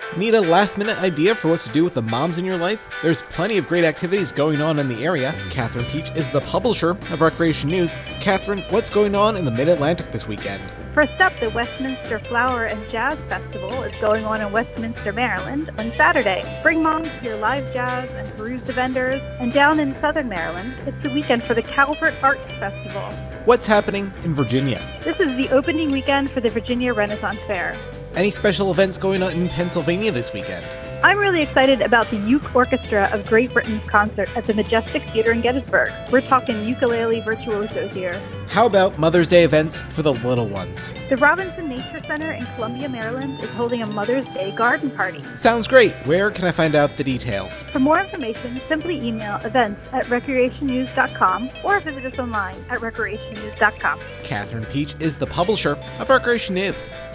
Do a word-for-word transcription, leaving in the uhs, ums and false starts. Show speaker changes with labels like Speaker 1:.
Speaker 1: Need a last-minute idea for what to do with the moms in your life? There's plenty of great activities going on in the area. Catherine Peach is the publisher of Recreation News. Catherine, what's going on in the Mid-Atlantic this weekend?
Speaker 2: First up, the Westminster Flower and Jazz Festival is going on in Westminster, Maryland on Saturday. Bring moms to hear live jazz and peruse the vendors. And down in southern Maryland, it's the weekend for the Calvert Arts Festival.
Speaker 1: What's happening in Virginia?
Speaker 2: This is the opening weekend for the Virginia Renaissance Fair.
Speaker 1: Any special events going on in Pennsylvania this weekend?
Speaker 2: I'm really excited about the Uke Orchestra of Great Britain's concert at the Majestic Theater in Gettysburg. We're talking ukulele virtuosos here.
Speaker 1: How about Mother's Day events for the little ones?
Speaker 2: The Robinson Nature Center in Columbia, Maryland is holding a Mother's Day garden party.
Speaker 1: Sounds great. Where can I find out the details?
Speaker 2: For more information, simply email events at recreation news dot com or visit us online at recreation news dot com.
Speaker 1: Catherine Peach is the publisher of Recreation News.